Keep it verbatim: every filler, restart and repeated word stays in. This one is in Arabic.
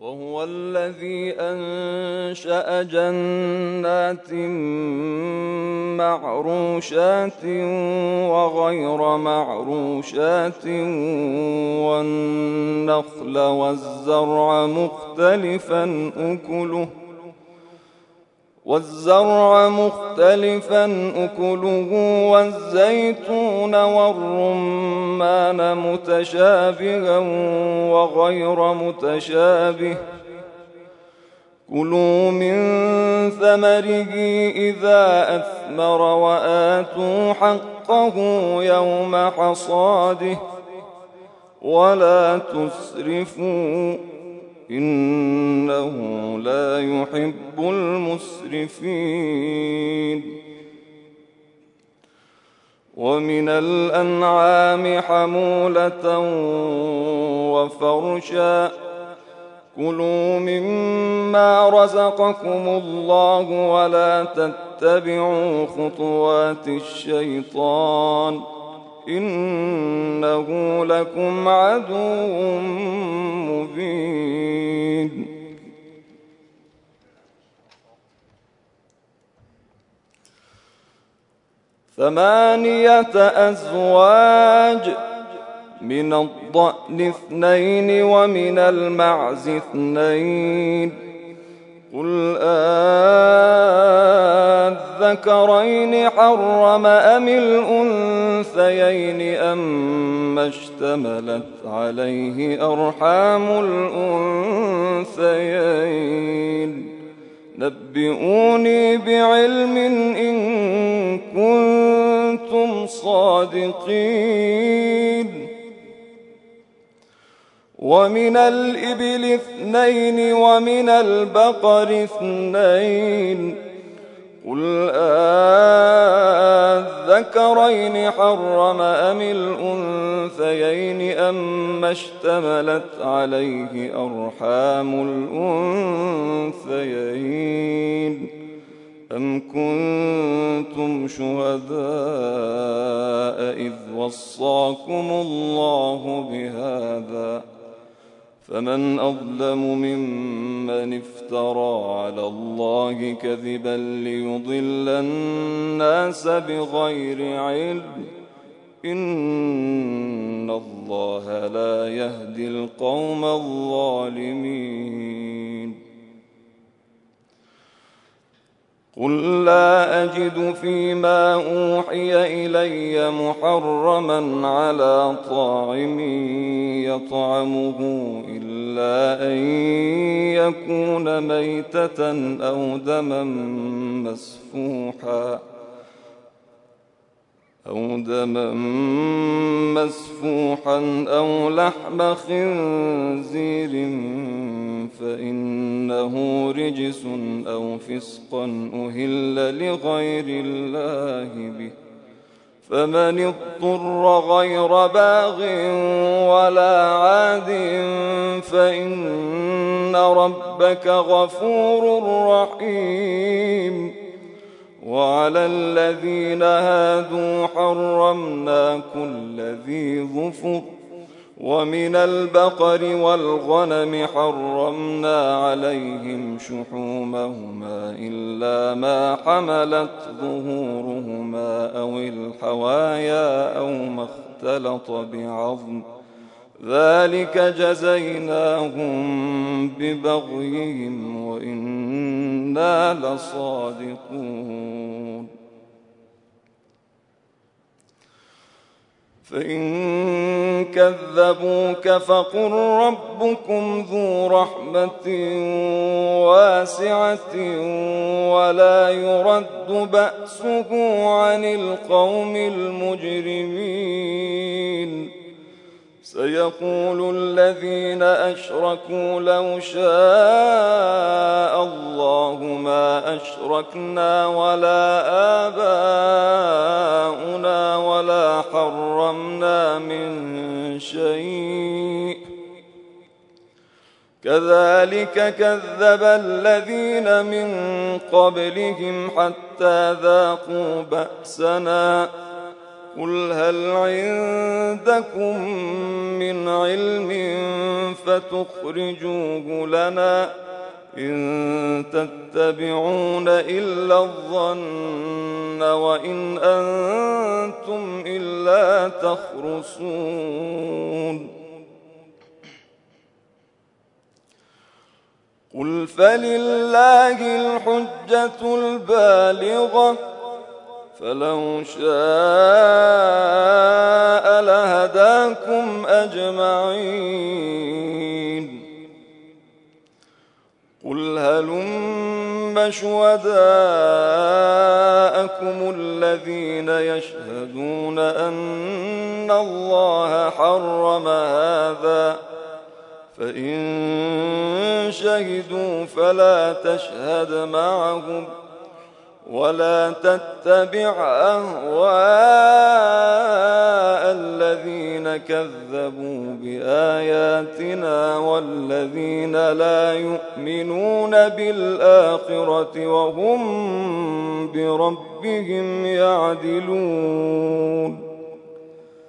وهو الذي أنشأ جنات معروشات وغير معروشات والنخل والزرع مختلفا أكله والزرع مختلفا أكله والزيتون والرمان متشابها وغير متشابه كلوا من ثمره إذا أثمر وآتوا حقه يوم حصاده ولا تسرفوا إنه لا يحب المسرفين. ومن الأنعام حمولة وفرشا كلوا مما رزقكم الله ولا تتبعوا خطوات الشيطان إنه لكم عدو مبين. ثمانية أزواج من الضأن اثنين ومن المعز اثنين قل أذكرين حرم أم الأنثيين أما اشتملت عليه أرحام الأنثيين نبئوني بعلم إن كنتم صادقين. ومن الإبل اثنين ومن البقر اثنين قل أذكرين حرم أم الأنثيين أما اشتملت عليه أرحام الأنثيين أم كنتم شهداء إذ وصاكم الله بهذا فمن أظلم ممن افترى على الله كذبا ليضل الناس بغير علم إن الله لا يهدي القوم الظالمين. قل لا أجد فيما أوحي إلي محرما على طاعم يطعمه إلا أن يكون ميتة أو دما مسفوحا أو دما مسفوحا أو لحم خنزير فإنه رجس أو فسقا أهل لغير الله به فمن اضطر غير باغ ولا عاد فإن ربك غفور رحيم. وعلى الذين هادوا حرمنا كل ذي ظفر ومن البقر والغنم حرمنا عليهم شحومهما إلا ما حملت ظهورهما أو الحوايا أو ما اختلط بعظم ذلك جزيناهم ببغيهم وإنا لصادقون. فإن كذبوك فقل ربكم ذو رحمة واسعة ولا يرد بأسه عن القوم المجرمين. سيقول الذين أشركوا لو شاء الله ما أشركنا ولا آباؤنا ولا حرمنا من شيء كذلك كذب الذين من قبلهم حتى ذاقوا بأسنا قل هل عندكم من علم فتخرجوه لنا إن تتبعون إلا الظن وإن أنتم إلا تخرصون قل فلله الحجة البالغة فلو شاء لهداكم أجمعين قل هلم شهداءكم الذين يشهدون أن الله حرم هذا فإن شهدوا فلا تشهد معهم ولا تتبع أهواء الذين كذبوا بآياتنا والذين لا يؤمنون بالآخرة وهم بربهم يعدلون